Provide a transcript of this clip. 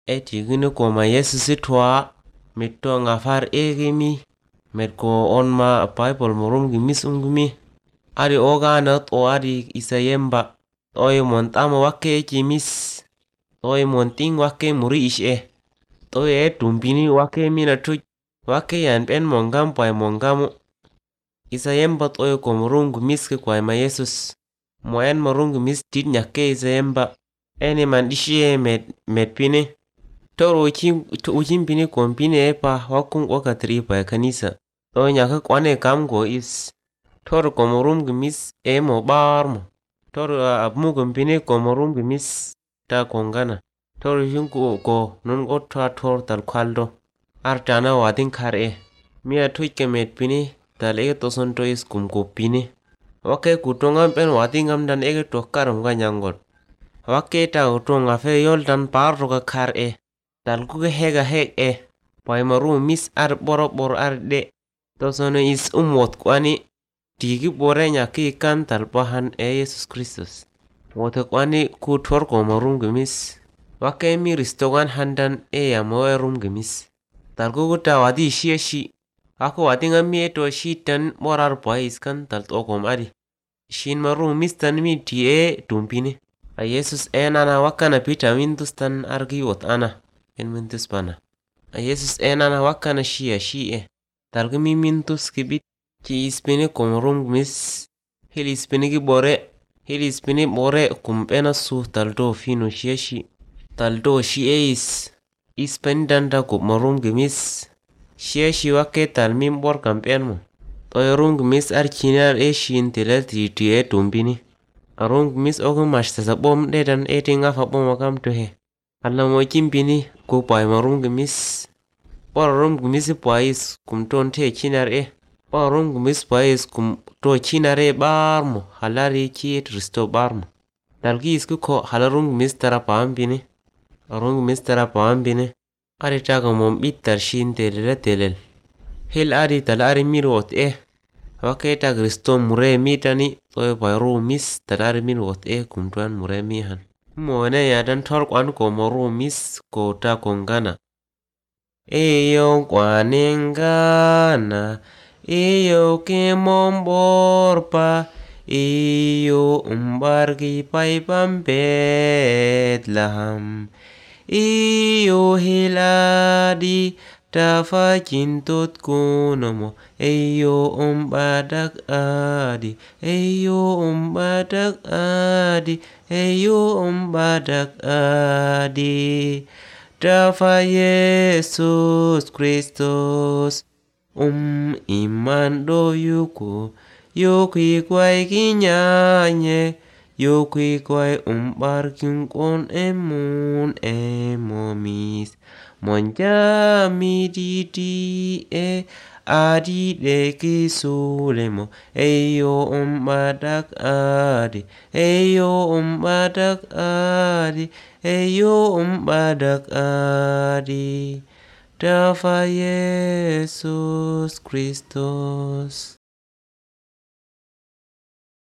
Eti gini ko ma Yesu sitwa mitto ngafar egimi met ko on ma Bible morum gimis ungumi ari oga na to ari isayemba toy montama wakke chimis toy monting wakke muri ishe toy tumbini wakke mina tuj wakke yan pen mongam pai mongamu isayemba toy ko morum gimis ke kwa ma Yesus moen morum gimis tit nyakke isayemba eni man ishe met pini toro uchim pini kompini epa wakung wakatri pa kanisa to nyaka kwane kam go is toro komorum gimis emo barmo toro abmu kompini komorum gimis ta kongana toro yungu ko nun go tor tal kwaldo artana wadin kar mia tuj kemet pini tal ege toson to is kum ko pini wake kutongam pen wadingam dan ege tokkaram ga nyangot wake ta utonga fe yol dan parro ga kar tal kuge hega pai maru mis ar bor ar de to sono is umwot kwani tigi bore nya ki kan tal pahan Jesus Kristus wote kwani ku tor ko marum gemis wake mi ristogan handan ya moerum gemis tal kugu ta wadi shi ako wadi ngami to shi tan borar pais kan tal to ko mari shin marum mis tan mi tie tumpini a Jesus enana wakana pita windustan argi wot ana en mintus pana a Yesus enana wakana shi talga mi mintus kibit ki ispini komorum mis hil ispini bore kumpena su taldo fino shi taldo shi ispeni danda komorum gimis shi wake talmim bor kampen mo toy gimis archinar shin telati tie tumbini arung gimis ogu mashtasa bom dedan tinga fa bom wakam to he alla mo kimpini ko pai marum gemis parum gemis pais kum ton te chinar parum gemis pais kum to chinare barmo halari chi tristo barmo dalgi isku ko halarum gemis tara pambini arum gemis tara pambini ari taga mom bitar shin telel hil ari talari mirot wake ta kristo mure mitani toy pairu mis talari mirot kum tuan mure mihan Mone ya dan tor kwan ko moru mis ko ta kongana. Eyo kwanengana. Eyo ke momborpa. Eyo umbargi pai pampet laham. Eyo hiladi tafa cintot kunomo. Eyo umbadak adi. Eyo umbadak adi. Eyo umbadak adi. Tafa Yesus Kristus. Iman do yuko. Yukwi kwai kinyanye. Yukwi kwai umbar kinkon emun emomis. Monjami didi adi deki sulemo. Eyo umbadak adi. Eyo umbadak adi. Eyo umbadak adi. Tafa Yesus Kristus.